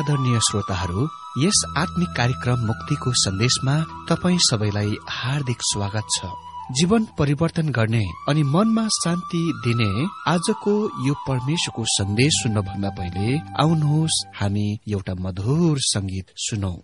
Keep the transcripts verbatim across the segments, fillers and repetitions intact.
आदरणीय श्रोताहरू, यस आत्मिक कार्यक्रम मुक्तिको सन्देशमा तपाईँ सबैलाई हार्दिक स्वागत छ। जीवन परिवर्तन गर्ने अनि मनमा शान्ति दिने आजको यो परमेश्वरको सन्देश सुन्नभन्दा पहिले आउनुहोस् हामी एउटा मधुर संगीत सुनौं।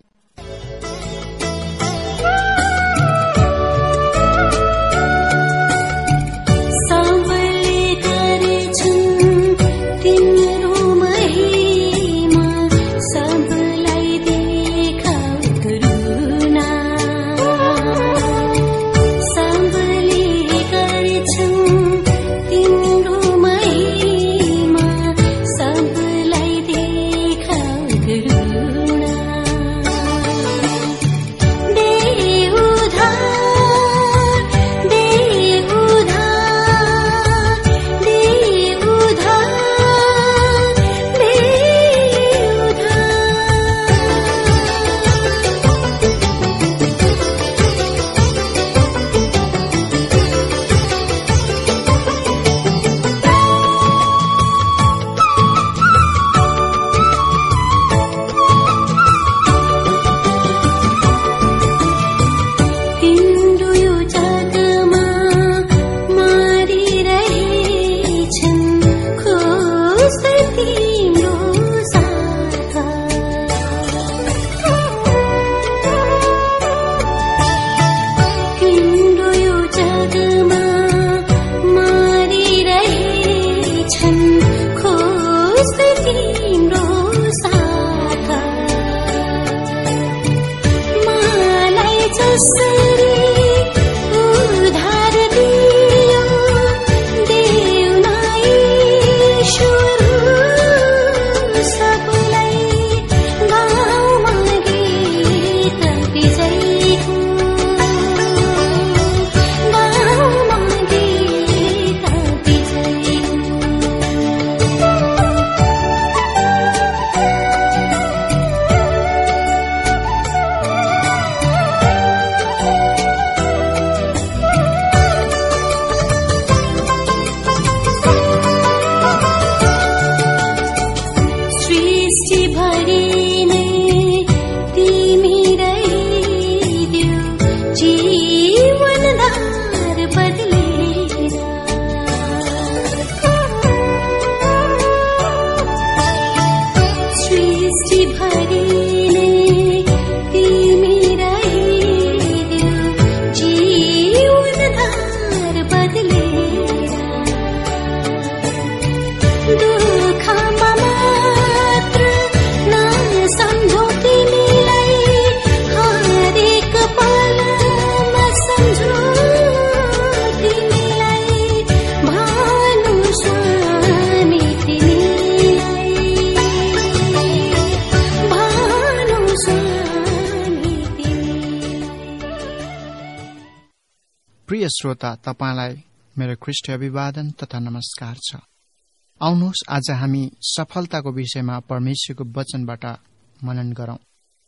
प्रिय श्रोता, तपाईलाई मेरो ख्रीष्ट अभिवादन तथा नमस्कार छ। आउनुहोस् आज हामी सफलताको विषयमा परमेश्वरको वचनबाट मनन गरौं।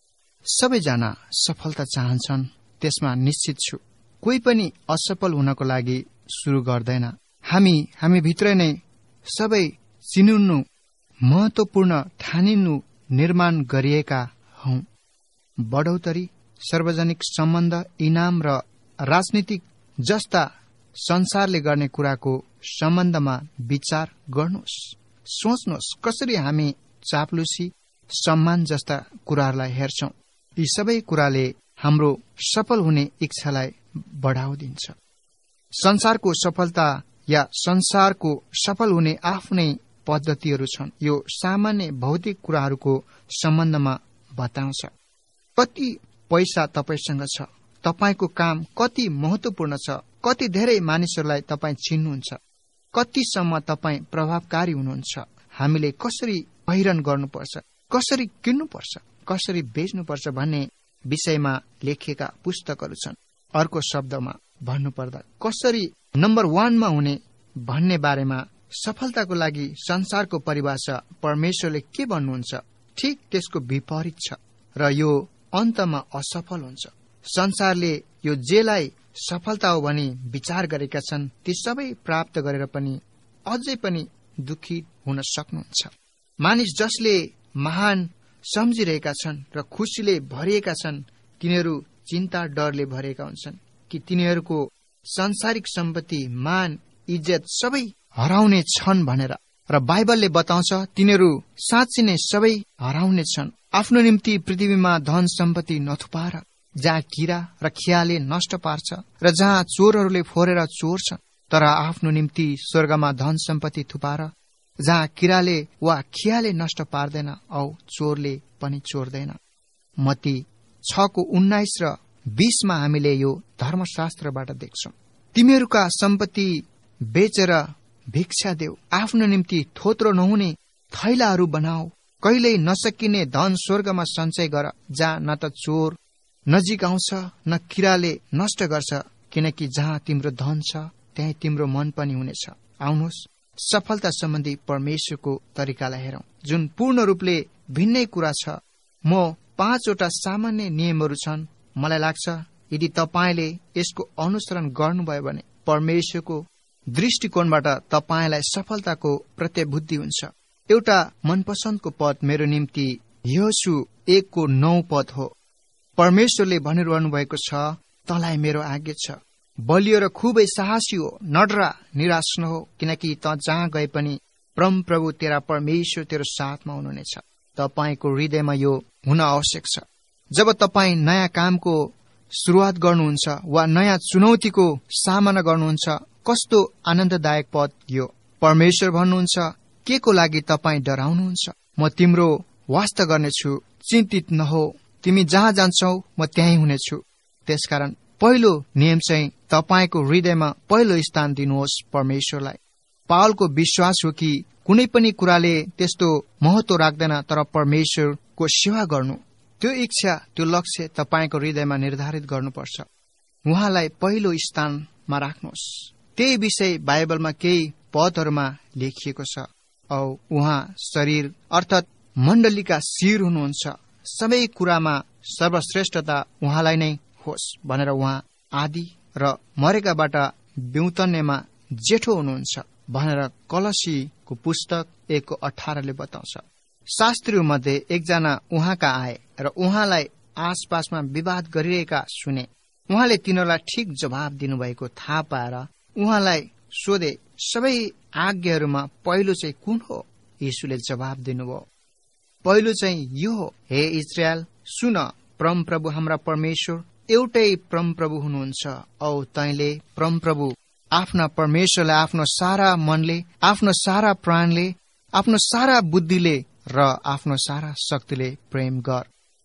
सबैजना सफलता चाहन्छन्, त्यसमा निश्चित छु। कोही पनि असफल हुनको लागि सुरु गर्दैन। हामी हामी भित्रै नै सबै चिनिनु, महत्वपूर्ण ठानिनु निर्माण गरिएका हौं। बढौतरी, सार्वजनिक सम्बन्ध, इनाम र राजनीतिक जस्ता संसारले गर्ने कुराको सम्बन्धमा विचार गर्नुहोस्। सोच्नुहोस् कसरी हामी चाप्लुसी, सम्मान जस्ता कुराहरूलाई हेर्छौं। यी सबै कुराले हाम्रो सफल हुने इच्छालाई बढाउँदिन्छ। संसारको सफलता या संसारको सफल हुने आफ्नै पद्धतिहरू छन्। यो सामान्य भौतिक कुराहरूको सम्बन्धमा बताउँछ। कति पैसा तपाईसँग छ, तपाईको काम कति महत्वपूर्ण छ, कति धेरै मानिसहरूलाई तपाईँ चिन्नुहुन्छ, कतिसम्म तपाईँ प्रभावकारी हुनुहुन्छ, हामीले कसरी पहिरन गर्नुपर्छ, कसरी किन्नुपर्छ, कसरी बेच्नुपर्छ भन्ने विषयमा लेखिएका पुस्तकहरू छन्। अर्को शब्दमा भन्नुपर्दा कसरी नम्बर वानमा हुने भन्ने बारेमा सफलताको लागि संसारको परिभाषा परमेश्वरले के भन्नुहुन्छ ठिक त्यसको विपरीत छ र यो अन्तमा असफल हुन्छ। संसारले यो जेलाई सफलता हो भनी विचार गरेका छन्, ती सबै प्राप्त गरेर पनि अझै पनि दुखी हुन सक्नुहुन्छ। मानिस जसले महान सम्झिरहेका छन् र खुसीले भरिएका छन्, तिनीहरू चिन्ता डरले भरिएका हुन्छन् कि तिनीहरूको सांसारिक सम्पत्ति, मान, इज्जत सबै हराउने छन् भनेर। र बाइबलले बताउँछ तिनीहरू साँच्चै नै सबै हराउने छन्। आफ्नो निम्ति पृथ्वीमा धन सम्पत्ति नथुपार, जहाँ किरा र खियाले नष्ट पार्छ र जहाँ चोरहरूले फोरेर चोर्छ, तर आफ्नो निम्ति स्वर्गमा धन सम्पत्ति थुपार, जहाँ किराले वा खियाले नष्ट पार्दैन औ चोरले पनि चोर्दैन। मत्ती छको उन्नाइस र बीसमा हामीले यो धर्मशास्त्रबाट देख्छौं। तिमीहरूका सम्पत्ति बेचेर भिक्षा देऊ, आफ्नो निम्ति थोत्रो नहुने थैलाहरू बनाऊ, कहिल्यै नसकिने धन स्वर्गमा सञ्चय गर, जहाँ न त चोर नजिक आउँछ न किराले नष्ट गर्छ, किनकि जहाँ तिम्रो धन छ त्यही तिम्रो मन पनि हुनेछ। आउनुहोस् सफलता सम्बन्धी परमेश्वरको तरिकालाई हेरौं, जुन पूर्ण रूपले भिन्नै कुरा छ। म पाँचवटा सामान्य नियमहरू छन्। मलाई लाग्छ यदि तपाईँले यसको अनुसरण गर्नुभयो भने परमेश्वरको दृष्टिकोणबाट तपाईँलाई सफलताको प्रत्यबुद्धि हुन्छ। एउटा मनपसन्दको पद मेरो निम्ति यहोशू एकको नौ पद हो। परमेश्वरले भनिरहनु भएको छ, तँलाई मेरो आज्ञा छ, बलियो र खुबै साहसी हो, नडरा निराश नहो, किनकि त जहाँ गए पनि परम प्रभु तेरा परमेश्वर तेरो साथमा हुनुहुनेछ। तपाईँको हृदयमा यो हुन आवश्यक छ। जब तपाईँ नयाँ कामको सुरुवात गर्नुहुन्छ वा नयाँ चुनौतीको सामना गर्नुहुन्छ, कस्तो आनन्ददायक पद यो। परमेश्वर भन्नुहुन्छ, के को लागि तपाईँ डराउनुहुन्छ, म तिम्रो वास्ता गर्नेछु, चिन्तित नहो, तिमी जहाँ जान्छौ म त्यहीँ हुनेछु। त्यसकारण पहिलो नियम चाहिँ तपाईँको हृदयमा पहिलो स्थान दिनुहोस् परमेश्वरलाई। पावलको विश्वास हो कि कुनै पनि कुराले त्यस्तो महत्व राख्दैन, तर परमेश्वरको सेवा गर्नु, त्यो इच्छा, त्यो लक्ष्य तपाईँको हृदयमा निर्धारित गर्नुपर्छ। उहाँलाई पहिलो स्थानमा राख्नुहोस्। त्यही विषय बाइबलमा केही पदहरूमा लेखिएको छ। औ उहाँ शरीर अर्थात मण्डलीका शिर हुनुहुन्छ। सबै कुरामा सर्वश्रेष्ठता उहाँलाई नै होस् भनेर उहाँ आदि र मरेकाबाट बिउतन्नेमा जेठो हुनुहुन्छ भनेर कलसीको पुस्तक एकको अठारले बताउँछ। शास्त्रीय मध्ये एकजना उहाँका आए र उहाँलाई आसपासमा विवाद गरिरहेका सुने। उहाँले तिनीहरूलाई ठिक जवाब दिनुभएको थाहा पाएर उहाँलाई सोधे, सबै आज्ञाहरूमा पहिलो चाहिँ कुन हो? यीशुले जवाब दिनुभयो, पहिलो चाहिँ यो हो, हे इजरायल सुन, परम प्रभु हाम्रा परमेश्वर एउटै परम प्रभु हुनुहुन्छ औ तैँले परम प्रभु आफ्ना परमेश्वरलाई आफ्नो सारा मनले, आफ्नो सारा प्राणले, आफ्नो सारा बुद्धिले र आफ्नो सारा शक्तिले प्रेम गर।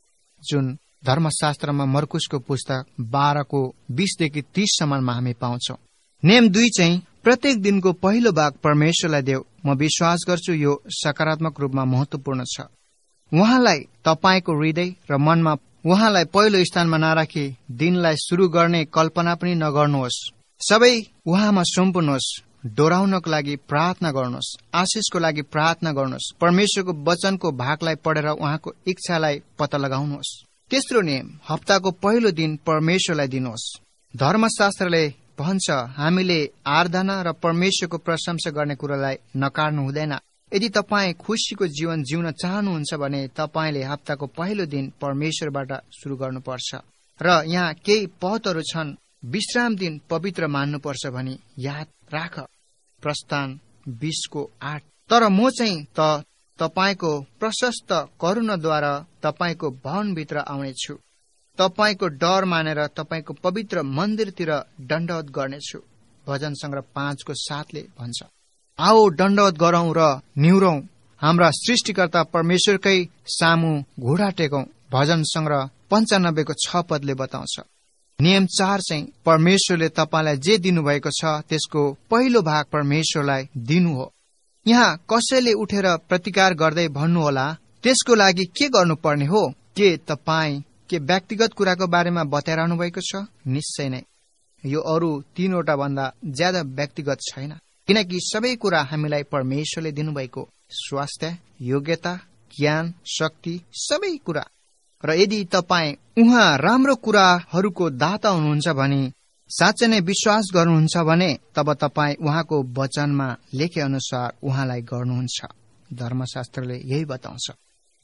जुन धर्मशास्त्रमा मर्कुसको पुस्तक बाह्रको बीसदेखि तीससम्ममा हामी पाउँछौ। नियम दुई चाहिँ प्रत्येक दिनको पहिलो भाग परमेश्वरलाई देऊ। म विश्वास गर्छु यो सकारात्मक रूपमा महत्वपूर्ण छ। उहाँलाई तपाईको हृदय र मनमा उहाँलाई पहिलो स्थानमा नराखी दिनलाई शुरू गर्ने कल्पना पनि नगर्नुहोस्। सबै उहाँमा सुम्पुनुहोस्। डोराउनको लागि प्रार्थना गर्नुहोस्, आशिषको लागि प्रार्थना गर्नुहोस्, परमेश्वरको वचनको भागलाई पढेर उहाँको इच्छालाई पत्ता लगाउनुहोस्। तेस्रो नियम, हप्ताको पहिलो दिन परमेश्वरलाई दिनुहोस्। धर्मशास्त्रले भन्छ हामीले आराधना र परमेश्वरको प्रशंसा गर्ने कुरालाई नकार्नु हुँदैन। यदि तपाईँ खुसीको जीवन जिउन चाहनुहुन्छ भने तपाईँले हप्ताको पहिलो दिन परमेश्वरबाट सुरु गर्नुपर्छ। र यहाँ केही पदहरू छन्, विश्राम दिन पवित्र मान्नुपर्छ भनी याद राख। प्रस्थान बीसको आठ। तर म चाहिँ त तपाईँको प्रशस्त करुणाद्वारा तपाईँको भवनभित्र आउनेछु, तपाईँको डर मानेर तपाईँको पवित्र मन्दिरतिर दण्डवत गर्नेछु। भजन संग्रह पाँचको सातले भन्छ, आओ दण्डवत गरौं र निहुरौं, हाम्रा सृष्टिकर्ता परमेश्वरकै सामु घुँडा टेकौं। भजन संग्रह पञ्चानब्बेको छ पदले बताउँछ। नियम चार चाहिँ परमेश्वरले तपाईँलाई जे दिनुभएको छ त्यसको पहिलो भाग परमेश्वरलाई दिनु हो। यहाँ कसैले उठेर प्रतिकार गर्दै भन्नुहोला, त्यसको लागि के गर्नुपर्ने हो? के तपाईँ के व्यक्तिगत कुराको बारेमा बताइरहनु भएको छ? निश्चय नै यो अरू तीनवटा भन्दा ज्यादा व्यक्तिगत छैन, किनकि सबै कुरा हामीलाई परमेश्वरले दिनुभएको स्वास्थ्य, योग्यता, ज्ञान, शक्ति, सबै कुरा। र यदि तपाईँ उहाँ राम्रो कुराहरूको दाता हुनुहुन्छ भने, साँच्चै नै विश्वास गर्नुहुन्छ भने, तब तपाईँ उहाँको वचनमा लेखे अनुसार उहाँलाई गर्नुहुन्छ। धर्मशास्त्रले यही बताउँछ।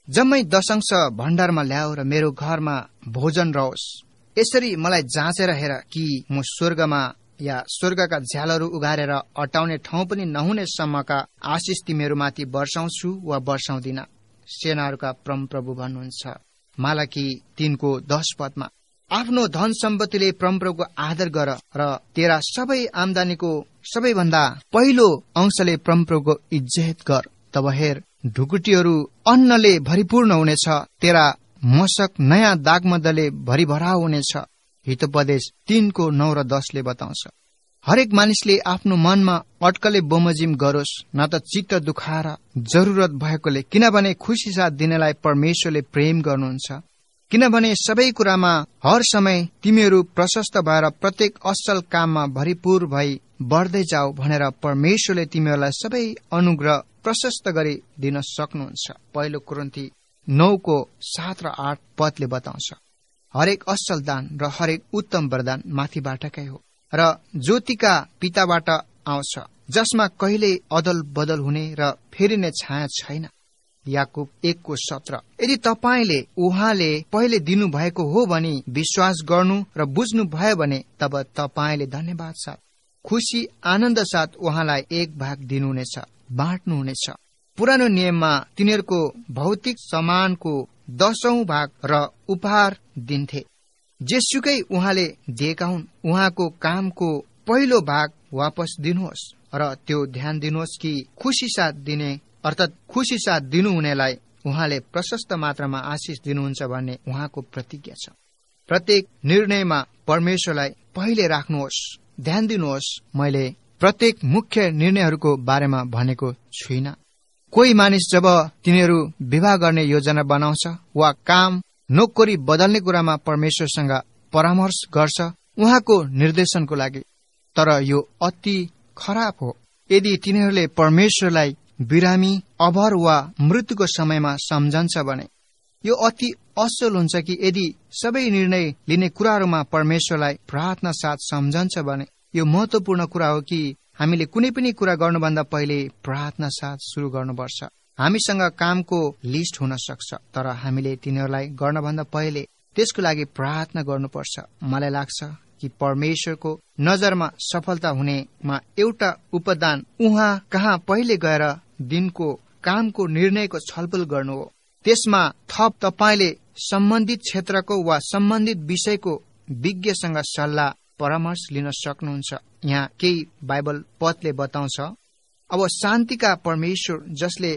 जम्मै दशंश भण्डारमा ल्याऊ र मेरो घरमा भोजन रहोस्। यसरी मलाई जाँचेर हेर कि म स्वर्गमा या स्वर्गका झ्यालहरू उगारेर अटाउने ठाउँ पनि नहुने सम्मका आशिष तिमीहरूमाथि वर्षाउँछु वा वर्षाउँदिन, सेनाहरूका परमप्रभु भन्नुहुन्छ। मालाकी तीनको दश पदमा आफ्नो धन सम्पत्तिले परमप्रभुको आदर गर र तेरा सबै आम्दानीको सबैभन्दा पहिलो अंशले परमप्रभुको इज्जत गर। तब हेर, ढुकुटीहरू अन्नले भरिपूर्ण हुनेछ, तेरा मशक नयाँ दागमदले भरिभरा हुनेछ। हितोपदेश तीनको नौ र दसले बताउँछ। हरेक मानिसले आफ्नो मनमा अट्कले बमोजिम गरोस्, न त चित्त दुखाएर जरुरत भएकोले, किनभने खुसी साथ दिनेलाई परमेश्वरले प्रेम गर्नुहुन्छ। किनभने सबै कुरामा हर समय तिमीहरू प्रशस्त भएर प्रत्येक असल काममा भरिपूर भई बढ्दै जाऊ भनेर परमेश्वरले तिमीहरूलाई सबै अनुग्रह प्रशस्त गरी दिन सक्नुहुन्छ। पहिलो कोरिन्थी नौको सात र आठ पदले बताउँछ। हरेक असल दान र हरेक उत्तम वरदान माथिबाटकै हो र ज्योतिका पिताबाट आउँछ, जसमा कहिले अदल बदल हुने र फेरिने छाया छैन। याकुब एकको सत्र। यदि तपाईँले उहाँले पहिले दिनु भएको हो भनी विश्वास गर्नु र बुझ्नु भयो भने तब तपाईँले धन्यवाद साथ खुशी आनन्द साथ उहाँलाई एक भाग दिनुहुनेछ, बाँड्नुहुनेछ। पुरानो नियममा तिनीहरूको भौतिक सामानको दशौं भाग र उपहार दिन्थे। जेसुकै उहाँले दिएका हुन्, उहाँको कामको पहिलो भाग वापस दिनुहोस् र त्यो ध्यान दिनुहोस् कि खुसी साथ दिने अर्थात् खुसी साथ दिनुहुनेलाई उहाँले प्रशस्त मात्रामा आशिष दिनुहुन्छ भन्ने उहाँको प्रतिज्ञा छ। प्रत्येक निर्णयमा परमेश्वरलाई पहिले राख्नुहोस्, ध्यान दिनुहोस्। मैले प्रत्येक मुख्य निर्णयहरूको बारेमा भनेको छुइनँ। कोही मानिस जब तिनीहरू विवाह गर्ने योजना बनाउँछ वा काम नोकरी बदल्ने कुरामा परमेश्वरसँग परामर्श गर्छ उहाँको निर्देशनको लागि, तर यो अति खराब हो यदि तिनीहरूले परमेश्वरलाई बिरामी, अभर वा मृत्युको समयमा सम्झन्छ भने। यो अति असल हुन्छ कि यदि सबै निर्णय लिने कुराहरूमा परमेश्वरलाई प्रार्थना साथ सम्झन्छ भने। यो महत्वपूर्ण कुरा हो कि हामीले कुनै पनि कुरा गर्नुभन्दा पहिले प्रार्थना साथ सुरु गर्नुपर्छ। हामीसँग कामको लिस्ट हुन सक्छ, तर हामीले तिनीहरूलाई गर्नभन्दा पहिले त्यसको लागि प्रार्थना गर्नुपर्छ। मलाई लाग्छ कि परमेश्वरको नजरमा सफलता हुनेमा एउटा उपदान उहाँ कहाँ पहिले गएर दिनको कामको निर्णयको छलफल गर्नु हो। त्यसमा थप तपाईँले सम्बन्धित क्षेत्रको वा सम्बन्धित विषयको विज्ञसँग सल्लाह परामर्श लिन सक्नुहुन्छ। यहाँ केही बाइबल पदले बताउँछ। अब शान्तिका परमेश्वर जसले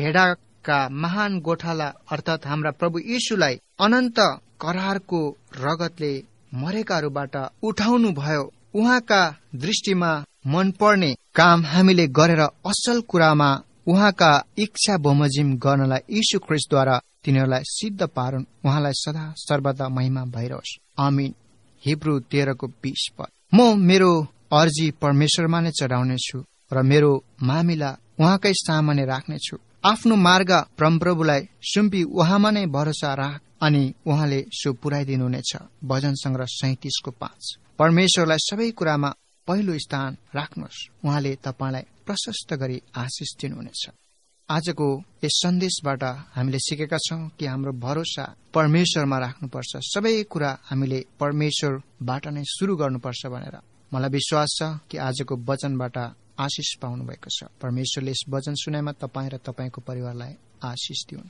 भेडाका महान गोठाला अर्थात् हाम्रा प्रभु येशूलाई अनन्त करारको रगतले मरेकाहरूबाट उठाउनु भयो, उहाँका दृष्टिमा मनपर्ने काम हामीले गरेर असल कुरामा उहाँका इच्छा बमोजिम गर्नलाई यीशु ख्रीष्टद्वारा तिनीहरूलाई सिद्ध पारुन्। उहाँलाई सदा सर्वदा महिमा भइरहोस्। आमीन। हिब्रू तेह्रको बीस पद। म मेरो अर्जी परमेश्वरमा नै चढाउनेछु र मेरो मामिला उहाँकै सामान्य राख्नेछु। आफ्नो मार्ग परमप्रभुलाई सुम्पी उहाँमा नै भरोसा राख अनि उहाँले सो पुर्याइदिनुहुनेछ। भजन संग्रह सैतिसको पाँच। परमेश्वरलाई सबै कुरामा पहिलो स्थान राख्नुहोस्, उहाँले तपाईँलाई प्रशस्त गरी आशिष दिनुहुनेछ। आजको यस सन्देशबाट हामीले सिकेका छौं कि हाम्रो भरोसा परमेश्वरमा राख्नुपर्छ। सबै कुरा हामीले परमेश्वरबाट नै सुरु गर्नुपर्छ भनेर मलाई विश्वास छ कि आजको वचनबाट आशिष पाउनु भएको छ। परमेश्वरले यस वचन सुनाइमा तपाईँ र तपाईँको परिवारलाई आशिष दिउन्।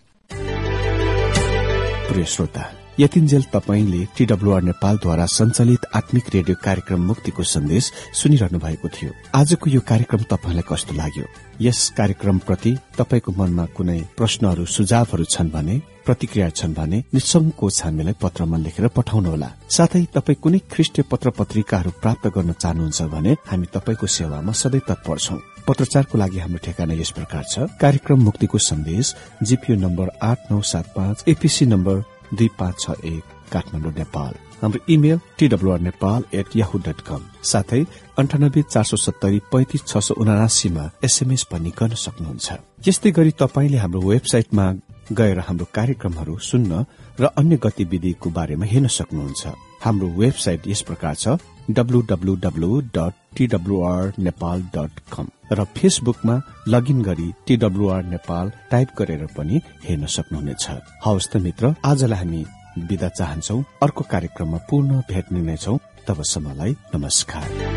प्रिय श्रोता, यतिन्जेल तपाईंले टीडब्ल्यूआर नेपालद्वारा सञ्चालित आत्मिक रेडियो कार्यक्रम मुक्तिको सन्देश सुनिरहनु भएको थियो। आजको यो कार्यक्रम तपाईलाई कस्तो लाग्यो? यस कार्यक्रम प्रति तपाईको मनमा कुनै प्रश्नहरू, सुझावहरू छन् भने, प्रतिक्रिया छन् भने निसंकोच हामीलाई पत्रमा लेखेर पठाउनुहोला। साथै तपाई कुनै ख्रीष्टीय पत्र पत्रिकाहरू प्राप्त गर्न चाहनुहुन्छ भने हामी तपाईको सेवामा सधैँ तत्पर छौं। पत्रचारको लागि हाम्रो ठेगाना यस प्रकार छ। कार्यक्रम मुक्तिको सन्देश, जीपीओ नम्बर आठ नौ सात पाँच, एपीसी नम्बर दुई पाँच छ एक, काठमाडौँ, नेपाल। हाम्रो email TWR Nepal at Yahoo dot com. साथै अन्ठानब्बे चार सौ सत्तरी पैंतिस छ सौ उनासीमा एसएमएस पनि गर्न सक्नुहुन्छ। यस्तै गरी तपाईले हाम्रो वेबसाइटमा गएर हाम्रो कार्यक्रमहरू सुन्न र अन्य गतिविधिको बारेमा हेर्न सक्नुहुन्छ। हाम्रो वेबसाइट यस प्रकार छ W W W dot TWR Nepal dot com र फेसबुकमा लगइन गरी टिडब्ल्युआर नेपाल टाइप गरेर पनि हेर्न सक्नुहुनेछ। हवस् त मित्र, आजलाई हामी बिदा चाहन्छौ। अर्को कार्यक्रममा पुनः भेट्ने नै छौ। तबसम्मलाई नमस्कार।